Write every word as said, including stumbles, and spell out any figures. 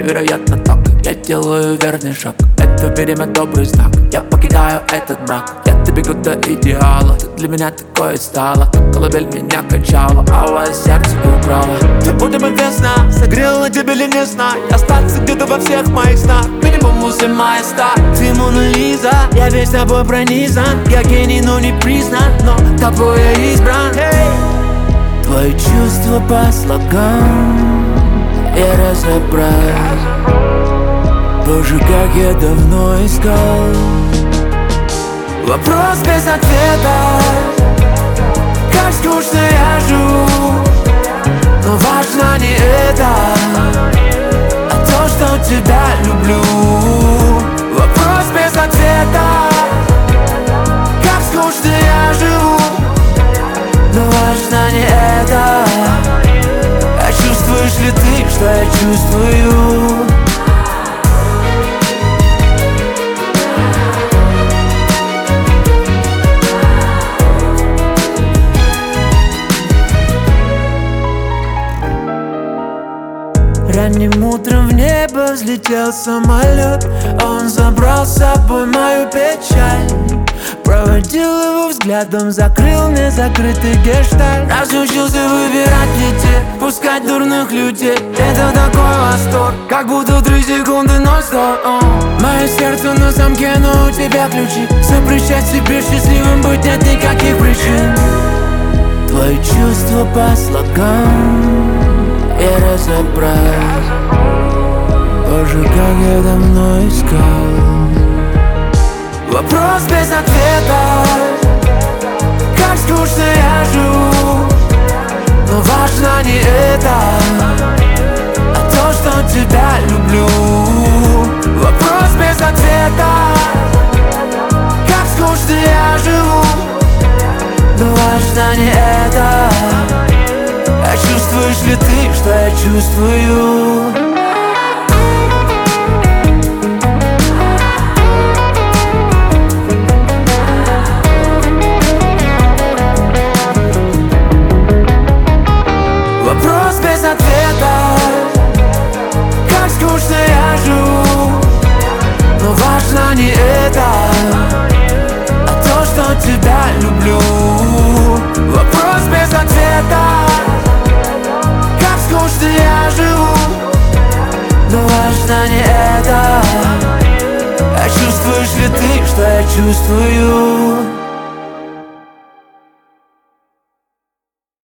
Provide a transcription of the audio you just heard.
невероятно так. Я делаю верный шаг, это видимо добрый знак. Я покидаю этот мрак, я добегу до идеала. Ты для меня такое стало, как колыбель меня качала, а у вас сердце украла. Ты будто бы весна, согрела тебе ли не знаю. Остаться где-то во всех моих снах, минимум седьмая ста. Ты Мона Лиза, я весь тобой пронизан. Я гений, но не признан, но тобой я избран. Hey. Твои чувства по слогам я разобрал. Боже, как я давно искал. Вопрос без ответа, как скучно я живу. Но важно не это, а то, что тебя люблю. Вопрос без ответа, как скучно я живу. Но важно не это, а чувствуешь ли ты, что я чувствую? Ранним утром в небо взлетел самолет. Он забрал с собой мою печаль. Проводил его взглядом, закрыл незакрытый гештальт. Разучился выбирать детей, пускать дурных людей. Это такой восторг, как будто три секунды нон-стоп. Мое сердце на замке, но у тебя ключи. Запрещать себе счастливым быть нет никаких причин. Твои чувства по слогам я разобрал. Боже, как я давно искал. Вопрос без ответа, как скучно я живу. Но важно не это, а то, что тебя люблю. Вопрос без ответа, как скучно я живу. Но важно не это, а чувствуешь ли ты, что я чувствую? Вопрос без ответа, как скучно я живу. Но важно не это, а то, что тебя люблю. Вопрос без ответа, как скучно я живу. Но важно не это, а чувствуешь ли ты, что я чувствую?